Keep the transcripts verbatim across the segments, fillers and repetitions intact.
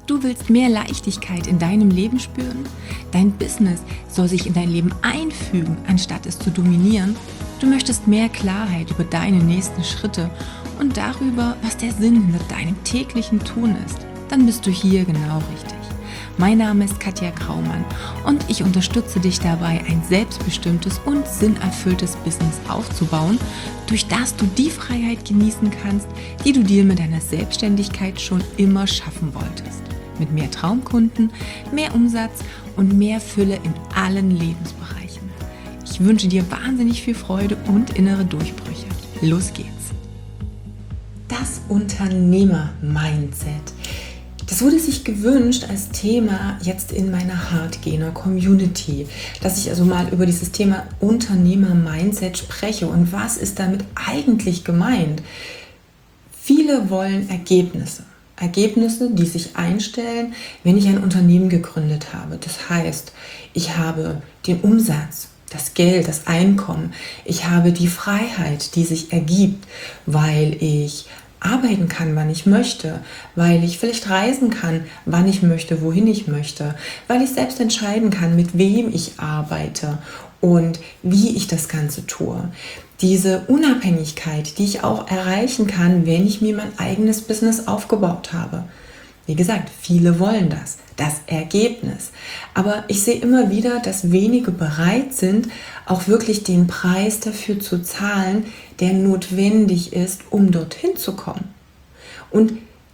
Du willst mehr Leichtigkeit in deinem Leben spüren? Dein Business soll sich in dein Leben einfügen, anstatt es zu dominieren? Du möchtest mehr Klarheit über deine nächsten Schritte und darüber, was der Sinn hinter deinem täglichen Tun ist? Dann bist du hier genau richtig. Mein Name ist Katja Graumann und ich unterstütze dich dabei, ein selbstbestimmtes und sinnerfülltes Business aufzubauen, durch das du die Freiheit genießen kannst, die du dir mit deiner Selbstständigkeit schon immer schaffen wolltest. Mit mehr Traumkunden, mehr Umsatz und mehr Fülle in allen Lebensbereichen. Ich wünsche dir wahnsinnig viel Freude und innere Durchbrüche. Los geht's! Das Unternehmer-Mindset. Das wurde sich gewünscht als Thema jetzt in meiner Hardgainer-Community, dass ich also mal über dieses Thema Unternehmer-Mindset spreche und was ist damit eigentlich gemeint. Viele wollen Ergebnisse. Ergebnisse, die sich einstellen, wenn ich ein Unternehmen gegründet habe. Das heißt, ich habe den Umsatz, das Geld, das Einkommen. Ich habe die Freiheit, die sich ergibt, weil ich arbeiten kann, wann ich möchte, weil ich vielleicht reisen kann, wann ich möchte, wohin ich möchte, weil ich selbst entscheiden kann, mit wem ich arbeite und wie ich das Ganze tue. Diese Unabhängigkeit, die ich auch erreichen kann, wenn ich mir mein eigenes Business aufgebaut habe. Wie gesagt, viele wollen das, das Ergebnis. Aber ich sehe immer wieder, dass wenige bereit sind, auch wirklich den Preis dafür zu zahlen, der notwendig ist, um dorthin zu kommen. Und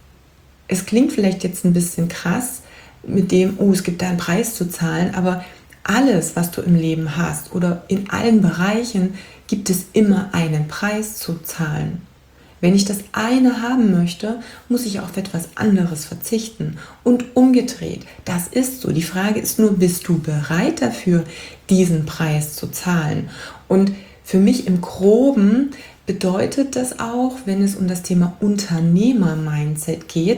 es klingt vielleicht jetzt ein bisschen krass mit dem, oh, es gibt da einen Preis zu zahlen, aber alles, was du im Leben hast oder in allen Bereichen, gibt es immer einen Preis zu zahlen. Wenn ich das eine haben möchte, muss ich auf etwas anderes verzichten. Und umgedreht, das ist so. Die Frage ist nur, bist du bereit dafür, diesen Preis zu zahlen? Und für mich im Groben bedeutet das auch, wenn es um das Thema Unternehmer-Mindset geht,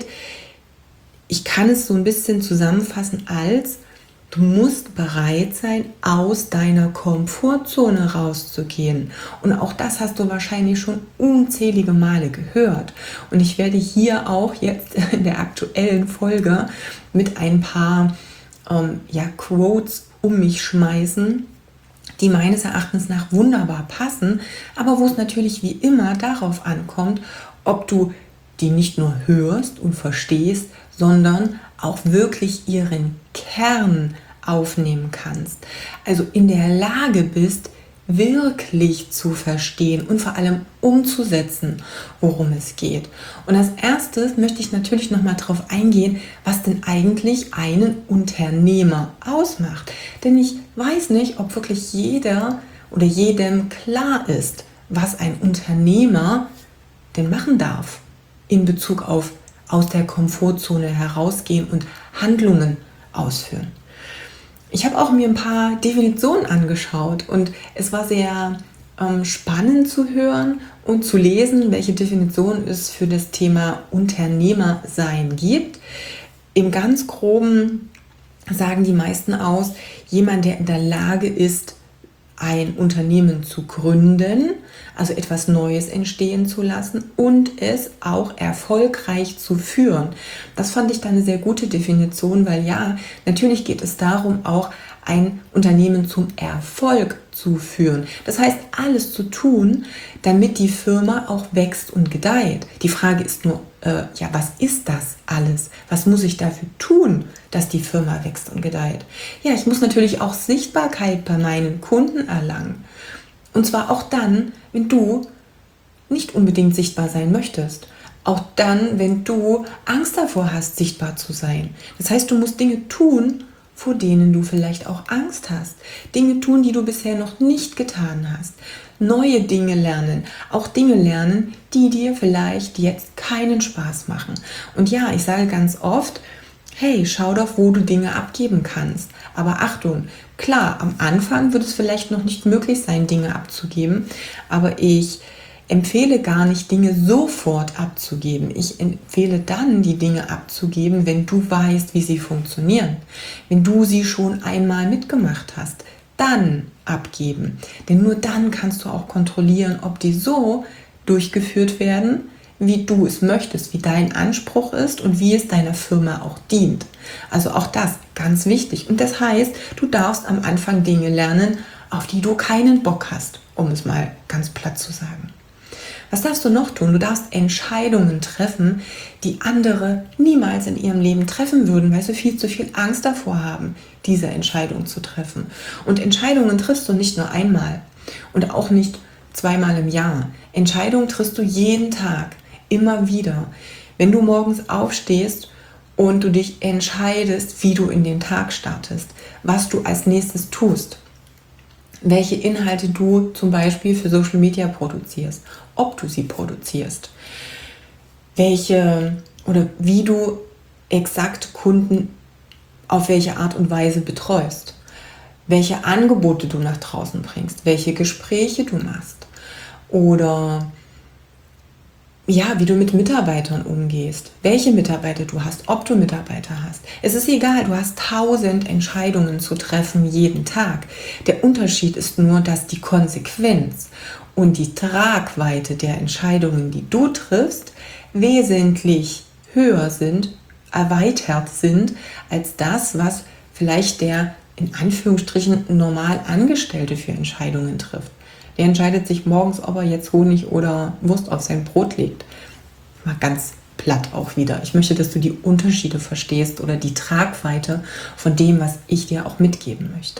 ich kann es so ein bisschen zusammenfassen als: Du musst bereit sein, aus deiner Komfortzone rauszugehen. Und auch das hast du wahrscheinlich schon unzählige Male gehört. Und ich werde hier auch jetzt in der aktuellen Folge mit ein paar ähm, ja, Quotes um mich schmeißen, die meines Erachtens nach wunderbar passen, aber wo es natürlich wie immer darauf ankommt, ob du die nicht nur hörst und verstehst, sondern auch wirklich ihren Kern aufnehmen kannst. Also in der Lage bist, wirklich zu verstehen und vor allem umzusetzen, worum es geht. Und als erstes möchte ich natürlich nochmal darauf eingehen, was denn eigentlich einen Unternehmer ausmacht. Denn ich weiß nicht, ob wirklich jeder oder jedem klar ist, was ein Unternehmer denn machen darf in Bezug auf aus der Komfortzone herausgehen und Handlungen ausführen. Ich habe auch mir ein paar Definitionen angeschaut und es war sehr ähm, spannend zu hören und zu lesen, welche Definitionen es für das Thema Unternehmersein gibt. Im ganz Groben sagen die meisten aus, jemand, der in der Lage ist, ein Unternehmen zu gründen, also etwas Neues entstehen zu lassen und es auch erfolgreich zu führen. Das fand ich dann eine sehr gute Definition, weil ja, natürlich geht es darum, auch ein Unternehmen zum Erfolg zu führen. Das heißt, alles zu tun, damit die Firma auch wächst und gedeiht. Die Frage ist nur, äh, ja, was ist das alles? Was muss ich dafür tun, dass die Firma wächst und gedeiht? Ja, ich muss natürlich auch Sichtbarkeit bei meinen Kunden erlangen. Und zwar auch dann, wenn du nicht unbedingt sichtbar sein möchtest. Auch dann, wenn du Angst davor hast, sichtbar zu sein. Das heißt, du musst Dinge tun, vor denen du vielleicht auch Angst hast. Dinge tun, die du bisher noch nicht getan hast. Neue Dinge lernen. Auch Dinge lernen, die dir vielleicht jetzt keinen Spaß machen. Und ja, ich sage ganz oft, hey, schau doch, wo du Dinge abgeben kannst. Aber Achtung, klar, am Anfang wird es vielleicht noch nicht möglich sein, Dinge abzugeben. Aber ich empfehle gar nicht, Dinge sofort abzugeben. Ich empfehle dann, die Dinge abzugeben, wenn du weißt, wie sie funktionieren. Wenn du sie schon einmal mitgemacht hast, dann abgeben. Denn nur dann kannst du auch kontrollieren, ob die so durchgeführt werden, wie du es möchtest, wie dein Anspruch ist und wie es deiner Firma auch dient. Also auch das ganz wichtig. Und das heißt, du darfst am Anfang Dinge lernen, auf die du keinen Bock hast, um es mal ganz platt zu sagen. Was darfst du noch tun? Du darfst Entscheidungen treffen, die andere niemals in ihrem Leben treffen würden, weil sie viel zu viel Angst davor haben, diese Entscheidung zu treffen. Und Entscheidungen triffst du nicht nur einmal und auch nicht zweimal im Jahr. Entscheidungen triffst du jeden Tag, immer wieder. Wenn du morgens aufstehst und du dich entscheidest, wie du in den Tag startest, was du als nächstes tust, welche Inhalte du zum Beispiel für Social Media produzierst, ob du sie produzierst, welche oder wie du exakt Kunden auf welche Art und Weise betreust, welche Angebote du nach draußen bringst, welche Gespräche du machst oder ja, wie du mit Mitarbeitern umgehst, welche Mitarbeiter du hast, ob du Mitarbeiter hast. Es ist egal, du hast tausend Entscheidungen zu treffen jeden Tag. Der Unterschied ist nur, dass die Konsequenz und die Tragweite der Entscheidungen, die du triffst, wesentlich höher sind, erweitert sind, als das, was vielleicht der in Anführungsstrichen normal Angestellte für Entscheidungen trifft. Der entscheidet sich morgens, ob er jetzt Honig oder Wurst auf sein Brot legt. Mal ganz platt auch wieder. Ich möchte, dass du die Unterschiede verstehst oder die Tragweite von dem, was ich dir auch mitgeben möchte.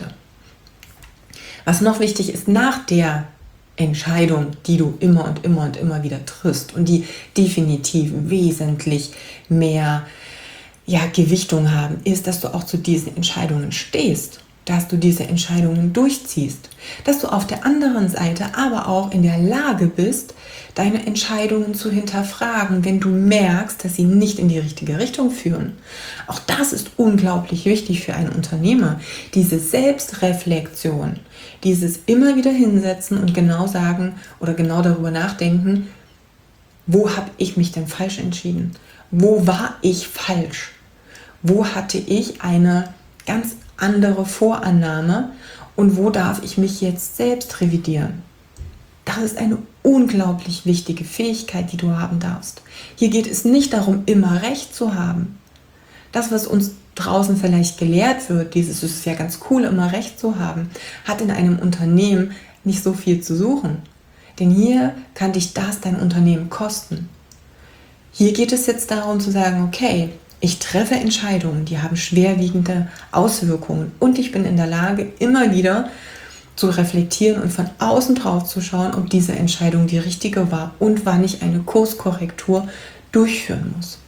Was noch wichtig ist, nach der Entscheidung, die du immer und immer und immer wieder triffst und die definitiv wesentlich mehr ja, Gewichtung haben, ist, dass du auch zu diesen Entscheidungen stehst. Dass du diese Entscheidungen durchziehst, dass du auf der anderen Seite aber auch in der Lage bist, deine Entscheidungen zu hinterfragen, wenn du merkst, dass sie nicht in die richtige Richtung führen. Auch das ist unglaublich wichtig für einen Unternehmer, diese Selbstreflexion, dieses immer wieder hinsetzen und genau sagen oder genau darüber nachdenken, wo habe ich mich denn falsch entschieden? Wo war ich falsch? Wo hatte ich eine ganz andere Vorannahme und wo darf ich mich jetzt selbst revidieren? Das ist eine unglaublich wichtige Fähigkeit, die du haben darfst. Hier geht es nicht darum, immer Recht zu haben. Das, was uns draußen vielleicht gelehrt wird, dieses es ist ja ganz cool, immer Recht zu haben, hat in einem Unternehmen nicht so viel zu suchen. Denn hier kann dich das dein Unternehmen kosten. Hier geht es jetzt darum zu sagen, okay, ich treffe Entscheidungen, die haben schwerwiegende Auswirkungen und ich bin in der Lage, immer wieder zu reflektieren und von außen drauf zu schauen, ob diese Entscheidung die richtige war und wann ich eine Kurskorrektur durchführen muss.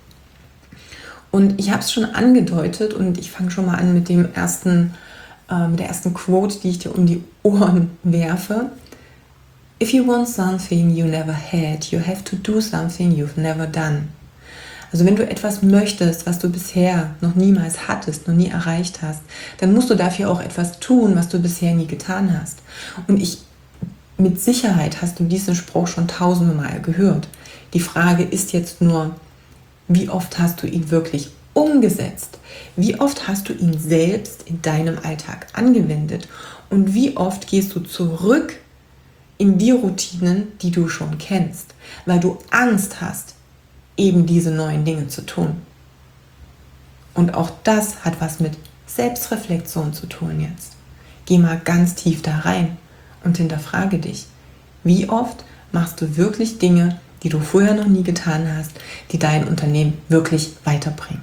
Und ich habe es schon angedeutet und ich fange schon mal an mit dem ersten, äh, mit der ersten Quote, die ich dir um die Ohren werfe. If you want something you never had, you have to do something you've never done. Also wenn du etwas möchtest, was du bisher noch niemals hattest, noch nie erreicht hast, dann musst du dafür auch etwas tun, was du bisher nie getan hast. Und ich, mit Sicherheit hast du diesen Spruch schon tausende Mal gehört. Die Frage ist jetzt nur, wie oft hast du ihn wirklich umgesetzt? Wie oft hast du ihn selbst in deinem Alltag angewendet? Und wie oft gehst du zurück in die Routinen, die du schon kennst, weil du Angst hast, eben diese neuen Dinge zu tun. Und auch das hat was mit Selbstreflexion zu tun jetzt. Geh mal ganz tief da rein und hinterfrage dich, wie oft machst du wirklich Dinge, die du vorher noch nie getan hast, die dein Unternehmen wirklich weiterbringen.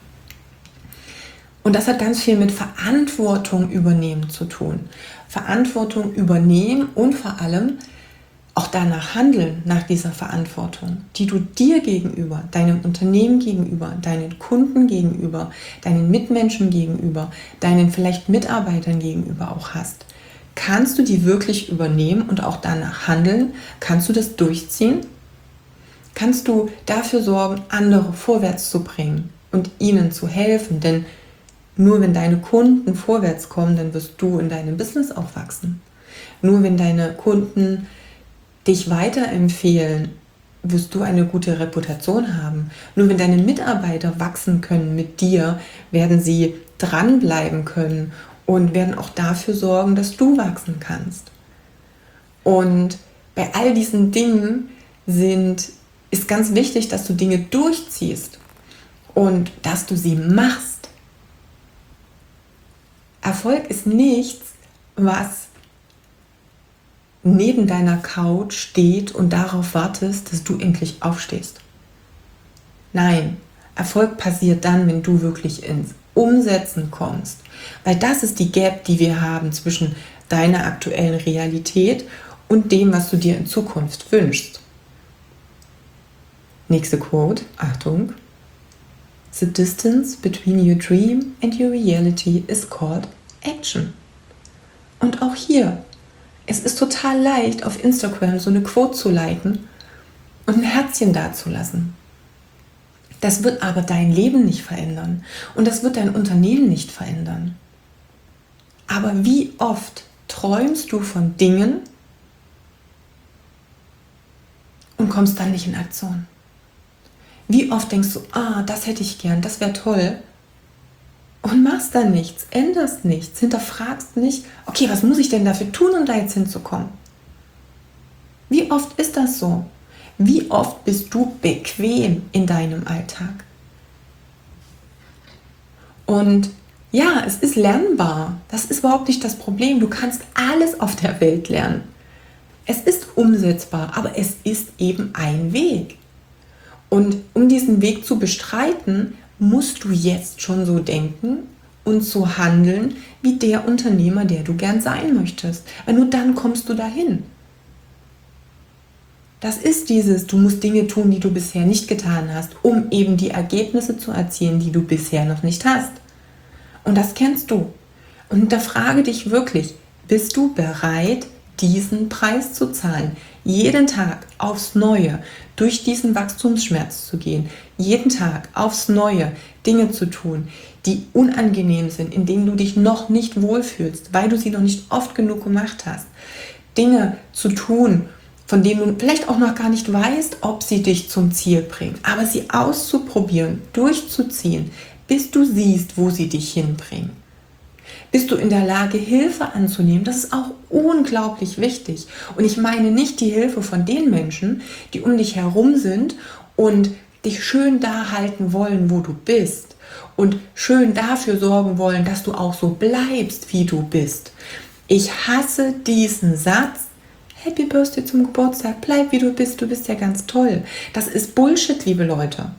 Und das hat ganz viel mit Verantwortung übernehmen zu tun. Verantwortung übernehmen und vor allem auch danach handeln, nach dieser Verantwortung, die du dir gegenüber, deinem Unternehmen gegenüber, deinen Kunden gegenüber, deinen Mitmenschen gegenüber, deinen vielleicht Mitarbeitern gegenüber auch hast. Kannst du die wirklich übernehmen und auch danach handeln? Kannst du das durchziehen? Kannst du dafür sorgen, andere vorwärts zu bringen und ihnen zu helfen? Denn nur wenn deine Kunden vorwärts kommen, dann wirst du in deinem Business auch wachsen. Nur wenn deine Kunden dich weiterempfehlen, wirst du eine gute Reputation haben. Nur wenn deine Mitarbeiter wachsen können mit dir, werden sie dranbleiben können und werden auch dafür sorgen, dass du wachsen kannst. Und bei all diesen Dingen sind ist ganz wichtig, dass du Dinge durchziehst und dass du sie machst. Erfolg ist nichts, was neben deiner Couch steht und darauf wartest, dass du endlich aufstehst. Nein, Erfolg passiert dann, wenn du wirklich ins Umsetzen kommst. Weil das ist die Gap, die wir haben zwischen deiner aktuellen Realität und dem, was du dir in Zukunft wünschst. Nächste Quote, Achtung. The distance between your dream and your reality is called action. Und auch hier, es ist total leicht, auf Instagram so eine Quote zu liken und ein Herzchen dazulassen. Das wird aber dein Leben nicht verändern und das wird dein Unternehmen nicht verändern. Aber wie oft träumst du von Dingen und kommst dann nicht in Aktion? Wie oft denkst du, ah, das hätte ich gern, das wäre toll, und machst dann nichts, änderst nichts, hinterfragst nicht, okay, was muss ich denn dafür tun, um da jetzt hinzukommen? Wie oft ist das so? Wie oft bist du bequem in deinem Alltag? Und ja, es ist lernbar. Das ist überhaupt nicht das Problem. Du kannst alles auf der Welt lernen. Es ist umsetzbar, aber es ist eben ein Weg. Und um diesen Weg zu bestreiten, musst du jetzt schon so denken und so handeln wie der Unternehmer, der du gern sein möchtest. Weil nur dann kommst du dahin. Das ist dieses, du musst Dinge tun, die du bisher nicht getan hast, um eben die Ergebnisse zu erzielen, die du bisher noch nicht hast. Und das kennst du. Und hinterfrage dich wirklich, bist du bereit, diesen Preis zu zahlen? Jeden Tag aufs Neue durch diesen Wachstumsschmerz zu gehen. Jeden Tag aufs Neue Dinge zu tun, die unangenehm sind, in denen du dich noch nicht wohlfühlst, weil du sie noch nicht oft genug gemacht hast. Dinge zu tun, von denen du vielleicht auch noch gar nicht weißt, ob sie dich zum Ziel bringen. Aber sie auszuprobieren, durchzuziehen, bis du siehst, wo sie dich hinbringen. Bist du in der Lage, Hilfe anzunehmen? Das ist auch unglaublich wichtig. Und ich meine nicht die Hilfe von den Menschen, die um dich herum sind und dich schön da halten wollen, wo du bist. Und schön dafür sorgen wollen, dass du auch so bleibst, wie du bist. Ich hasse diesen Satz. Happy Birthday zum Geburtstag, bleib wie du bist, du bist ja ganz toll. Das ist Bullshit, liebe Leute.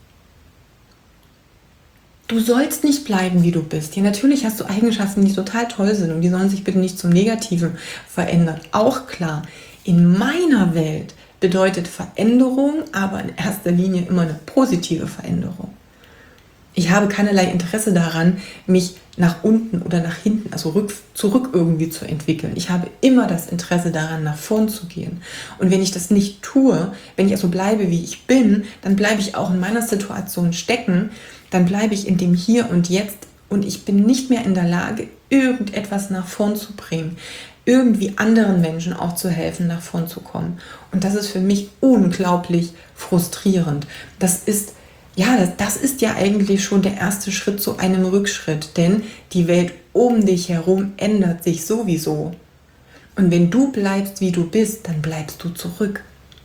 Du sollst nicht bleiben, wie du bist. Ja, natürlich hast du Eigenschaften, die total toll sind und die sollen sich bitte nicht zum Negativen verändern. Auch klar, in meiner Welt bedeutet Veränderung aber in erster Linie immer eine positive Veränderung. Ich habe keinerlei Interesse daran, mich nach unten oder nach hinten, also rück, zurück irgendwie zu entwickeln. Ich habe immer das Interesse daran, nach vorn zu gehen. Und wenn ich das nicht tue, wenn ich also bleibe, wie ich bin, dann bleibe ich auch in meiner Situation stecken, dann bleibe ich in dem Hier und Jetzt und ich bin nicht mehr in der Lage, irgendetwas nach vorn zu bringen, irgendwie anderen Menschen auch zu helfen, nach vorn zu kommen. Und das ist für mich unglaublich frustrierend. Das ist Ja, das, das ist ja eigentlich schon der erste Schritt zu einem Rückschritt, denn die Welt um dich herum ändert sich sowieso. Und wenn du bleibst, wie du bist, dann bleibst du zurück.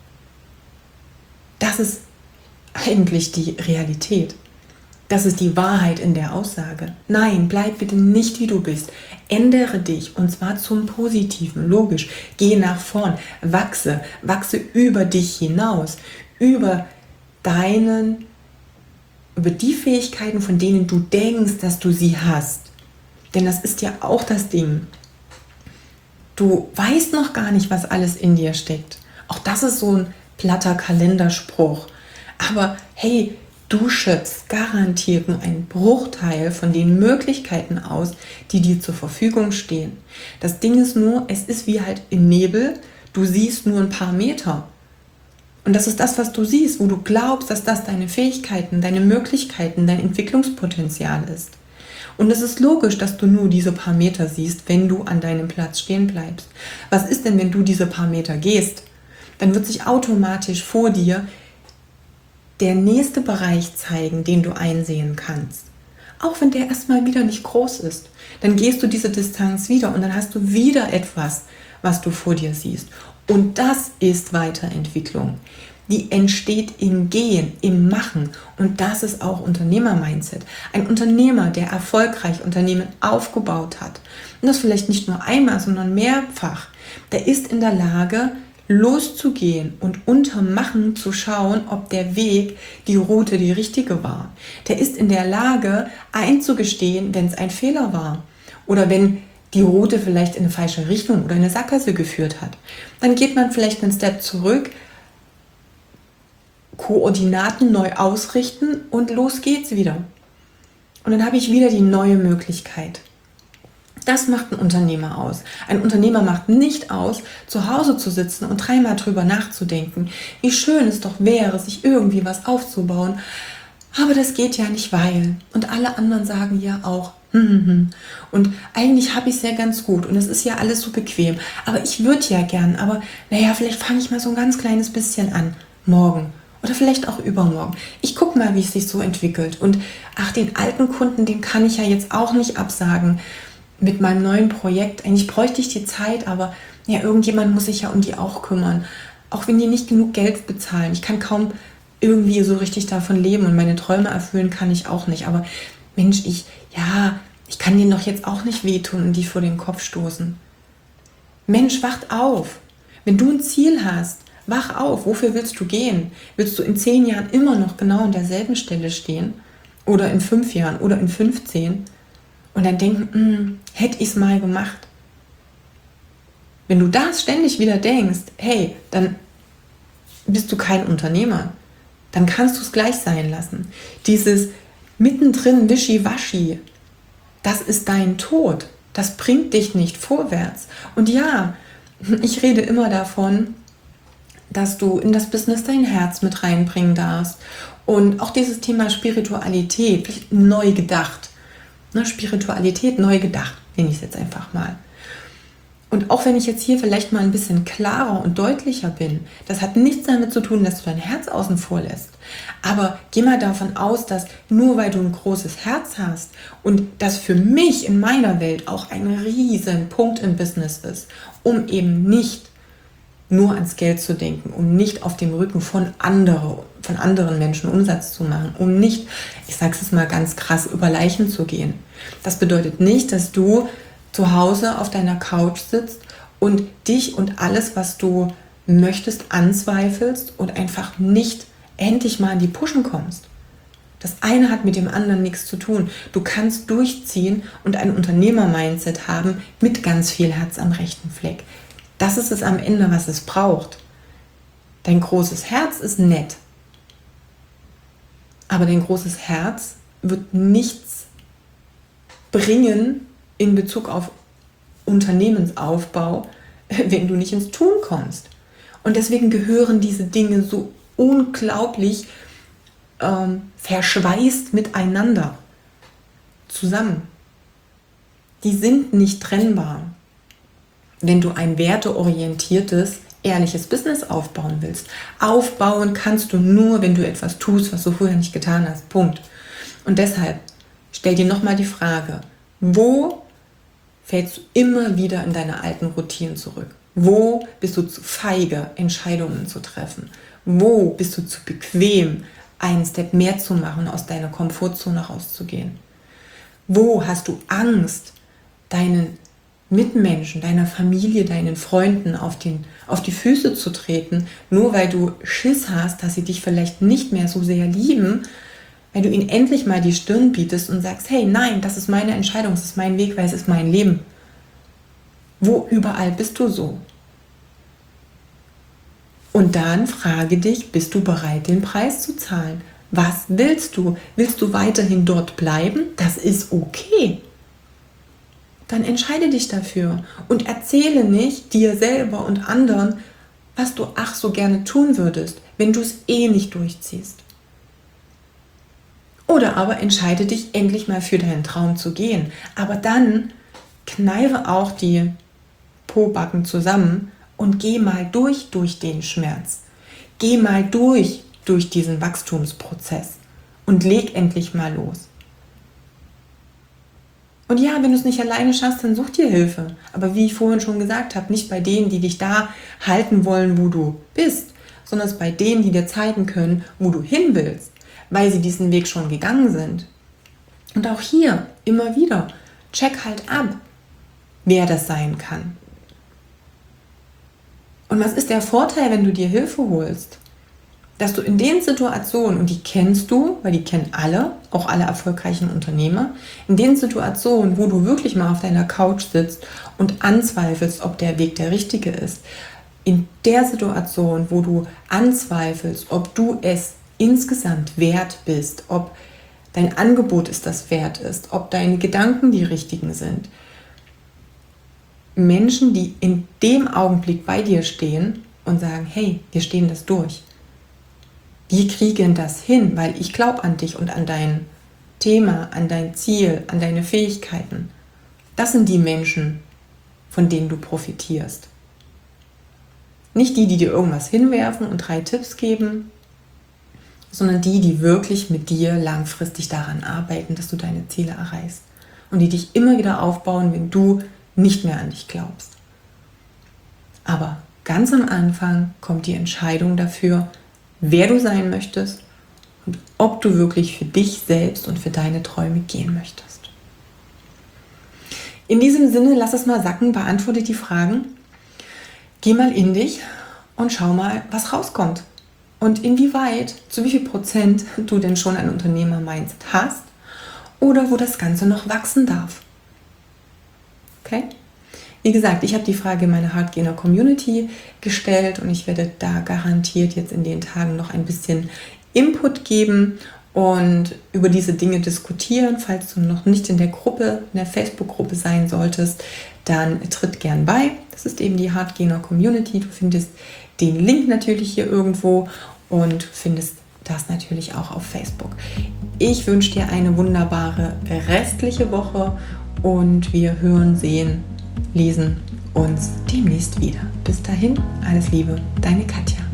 Das ist eigentlich die Realität. Das ist die Wahrheit in der Aussage. Nein, bleib bitte nicht, wie du bist. Ändere dich und zwar zum Positiven, logisch. Geh nach vorn, wachse, wachse über dich hinaus, über deinen über die Fähigkeiten, von denen du denkst, dass du sie hast. Denn das ist ja auch das Ding. Du weißt noch gar nicht, was alles in dir steckt. Auch das ist so ein platter Kalenderspruch. Aber hey, du schöpfst garantiert nur einen Bruchteil von den Möglichkeiten aus, die dir zur Verfügung stehen. Das Ding ist nur, es ist wie halt im Nebel, du siehst nur ein paar Meter. Und das ist das, was du siehst, wo du glaubst, dass das deine Fähigkeiten, deine Möglichkeiten, dein Entwicklungspotenzial ist. Und es ist logisch, dass du nur diese paar Meter siehst, wenn du an deinem Platz stehen bleibst. Was ist denn, wenn du diese paar Meter gehst? Dann wird sich automatisch vor dir der nächste Bereich zeigen, den du einsehen kannst. Auch wenn der erstmal wieder nicht groß ist. Dann gehst du diese Distanz wieder und dann hast du wieder etwas, was du vor dir siehst. Und das ist Weiterentwicklung. die entsteht im Gehen, im Machen. Und das ist auch Unternehmer-Mindset. Ein Unternehmer, der erfolgreich Unternehmen aufgebaut hat, und das vielleicht nicht nur einmal, sondern mehrfach, der ist in der Lage, loszugehen und unterm Machen zu schauen, ob der Weg, die Route die richtige war. Der ist in der Lage, einzugestehen, wenn es ein Fehler war oder wenn die Route vielleicht in eine falsche Richtung oder in eine Sackgasse geführt hat. Dann geht man vielleicht einen Step zurück, Koordinaten neu ausrichten und los geht's wieder. Und dann habe ich wieder die neue Möglichkeit. Das macht ein Unternehmer aus. Ein Unternehmer macht nicht aus, zu Hause zu sitzen und dreimal drüber nachzudenken, wie schön es doch wäre, sich irgendwie was aufzubauen. Aber das geht ja nicht, weil. Und alle anderen sagen ja auch, hm, hm, hm. Und eigentlich habe ich es ja ganz gut und es ist ja alles so bequem. Aber ich würde ja gern, aber naja, vielleicht fange ich mal so ein ganz kleines bisschen an. Morgen. Oder vielleicht auch übermorgen. Ich gucke mal, wie es sich so entwickelt. Und ach, den alten Kunden, den kann ich ja jetzt auch nicht absagen mit meinem neuen Projekt. Eigentlich bräuchte ich die Zeit, aber ja, irgendjemand muss sich ja um die auch kümmern. Auch wenn die nicht genug Geld bezahlen. Ich kann kaum irgendwie so richtig davon leben und meine Träume erfüllen kann ich auch nicht. Aber Mensch, ich, ja, ich kann denen doch jetzt auch nicht wehtun und die vor den Kopf stoßen. Mensch, wacht auf. Wenn du ein Ziel hast, wach auf. Wofür willst du gehen? Willst du in zehn Jahren immer noch genau an derselben Stelle stehen? Oder in fünf Jahren oder in fünfzehn? Und dann denken, hätte ich es mal gemacht. Wenn du das ständig wieder denkst, hey, dann bist du kein Unternehmer. Dann kannst du es gleich sein lassen. Dieses mittendrin Wischiwaschi, das ist dein Tod. Das bringt dich nicht vorwärts. Und ja, ich rede immer davon, dass du in das Business dein Herz mit reinbringen darfst. Und auch dieses Thema Spiritualität, neu gedacht. Ne, Spiritualität neu gedacht, nenne ich es jetzt einfach mal. Und auch wenn ich jetzt hier vielleicht mal ein bisschen klarer und deutlicher bin, das hat nichts damit zu tun, dass du dein Herz außen vor lässt. Aber geh mal davon aus, dass nur weil du ein großes Herz hast und das für mich in meiner Welt auch ein riesen Punkt im Business ist, um eben nicht nur ans Geld zu denken, um nicht auf dem Rücken von, andere, von anderen Menschen Umsatz zu machen, um nicht, ich sage es mal ganz krass, über Leichen zu gehen. Das bedeutet nicht, dass du zu Hause auf deiner Couch sitzt und dich und alles, was du möchtest, anzweifelst und einfach nicht endlich mal in die Puschen kommst. Das eine hat mit dem anderen nichts zu tun. Du kannst durchziehen und ein Unternehmer-Mindset haben mit ganz viel Herz am rechten Fleck. Das ist es am Ende, was es braucht. Dein großes Herz ist nett. Aber dein großes Herz wird nichts bringen in Bezug auf Unternehmensaufbau, wenn du nicht ins Tun kommst. Und deswegen gehören diese Dinge so unglaublich ähm, verschweißt miteinander zusammen. Die sind nicht trennbar. Wenn du ein werteorientiertes, ehrliches Business aufbauen willst. Aufbauen kannst du nur, wenn du etwas tust, was du vorher nicht getan hast. Punkt. Und deshalb stell dir nochmal die Frage, wo fällst du immer wieder in deine alten Routinen zurück? Wo bist du zu feige, Entscheidungen zu treffen? Wo bist du zu bequem, einen Step mehr zu machen, aus deiner Komfortzone rauszugehen? Wo hast du Angst, deinen Mitmenschen, deiner Familie, deinen Freunden auf, den, auf die Füße zu treten, nur weil du Schiss hast, dass sie dich vielleicht nicht mehr so sehr lieben, wenn du ihnen endlich mal die Stirn bietest und sagst, hey, nein, das ist meine Entscheidung, das ist mein Weg, weil es ist mein Leben. Wo überall bist du so? Und dann frage dich, bist du bereit, den Preis zu zahlen? Was willst du? Willst du weiterhin dort bleiben? Das ist okay. Dann entscheide dich dafür und erzähle nicht dir selber und anderen, was du ach so gerne tun würdest, wenn du es eh nicht durchziehst. Oder aber entscheide dich endlich mal für deinen Traum zu gehen. Aber dann kneife auch die Pobacken zusammen und geh mal durch durch den Schmerz. Geh mal durch durch diesen Wachstumsprozess und leg endlich mal los. Und ja, wenn du es nicht alleine schaffst, dann such dir Hilfe. Aber wie ich vorhin schon gesagt habe, nicht bei denen, die dich da halten wollen, wo du bist, sondern es bei denen, die dir zeigen können, wo du hin willst, weil sie diesen Weg schon gegangen sind. Und auch hier immer wieder, check halt ab, wer das sein kann. Und was ist der Vorteil, wenn du dir Hilfe holst? Dass du in den Situationen, und die kennst du, weil die kennen alle, auch alle erfolgreichen Unternehmer, in den Situationen, wo du wirklich mal auf deiner Couch sitzt und anzweifelst, ob der Weg der richtige ist, in der Situation, wo du anzweifelst, ob du es insgesamt wert bist, ob dein Angebot es das wert ist, ob deine Gedanken die richtigen sind. Menschen, die in dem Augenblick bei dir stehen und sagen, hey, wir stehen das durch. Wir kriegen das hin, weil ich glaube an dich und an dein Thema, an dein Ziel, an deine Fähigkeiten. Das sind die Menschen, von denen du profitierst. Nicht die, die dir irgendwas hinwerfen und drei Tipps geben, sondern die, die wirklich mit dir langfristig daran arbeiten, dass du deine Ziele erreichst. Und die dich immer wieder aufbauen, wenn du nicht mehr an dich glaubst. Aber ganz am Anfang kommt die Entscheidung dafür, wer du sein möchtest und ob du wirklich für dich selbst und für deine Träume gehen möchtest. In diesem Sinne, lass es mal sacken, beantworte die Fragen, geh mal in dich und schau mal, was rauskommt und inwieweit, zu wie viel Prozent du denn schon ein Unternehmer-Mindset hast oder wo das Ganze noch wachsen darf. Okay? Wie gesagt, ich habe die Frage in meiner Hardgainer Community gestellt und ich werde da garantiert jetzt in den Tagen noch ein bisschen Input geben und über diese Dinge diskutieren. Falls du noch nicht in der Gruppe, in der Facebook-Gruppe sein solltest, dann tritt gern bei. Das ist eben die Hardgainer Community. Du findest den Link natürlich hier irgendwo und findest das natürlich auch auf Facebook. Ich wünsche dir eine wunderbare restliche Woche und wir hören, sehen, lesen uns demnächst wieder. Bis dahin, alles Liebe, deine Katja.